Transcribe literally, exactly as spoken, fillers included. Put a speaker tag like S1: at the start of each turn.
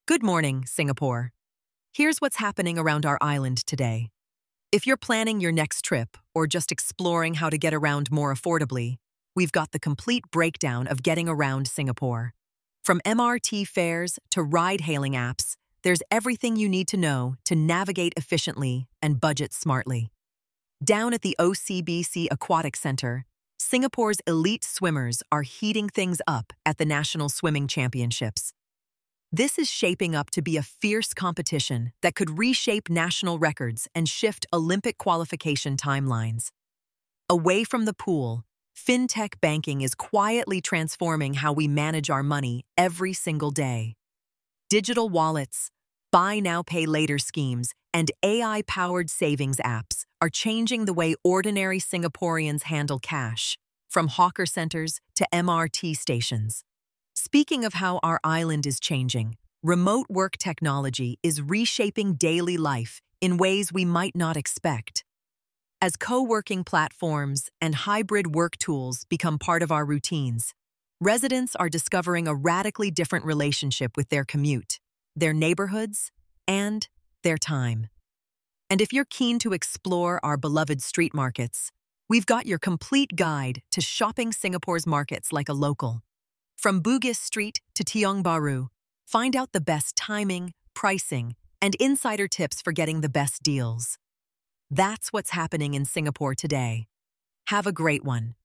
S1: Good morning, Singapore. Here's what's happening around our island today. If you're planning your next trip or just exploring how to get around more affordably, we've got the complete breakdown of getting around Singapore. From M R T fares to ride-hailing apps, there's everything you need to know to navigate efficiently and budget smartly. Down at the O C B C Aquatic Center, Singapore's elite swimmers are heating things up at the National Swimming Championships. This is shaping up to be a fierce competition that could reshape national records and shift Olympic qualification timelines. Away from the pool, fintech banking is quietly transforming how we manage our money every single day. Digital wallets, buy now, pay later schemes, and A I-powered savings apps are changing the way ordinary Singaporeans handle cash, from hawker centers to M R T stations. Speaking of how our island is changing, remote work technology is reshaping daily life in ways we might not expect. As co-working platforms and hybrid work tools become part of our routines, residents are discovering a radically different relationship with their commute, their neighborhoods, and their time. And if you're keen to explore our beloved street markets, we've got your complete guide to shopping Singapore's markets like a local. From Bugis Street to Tiong Bahru, find out the best timing, pricing, and insider tips for getting the best deals. That's what's happening in Singapore today. Have a great one.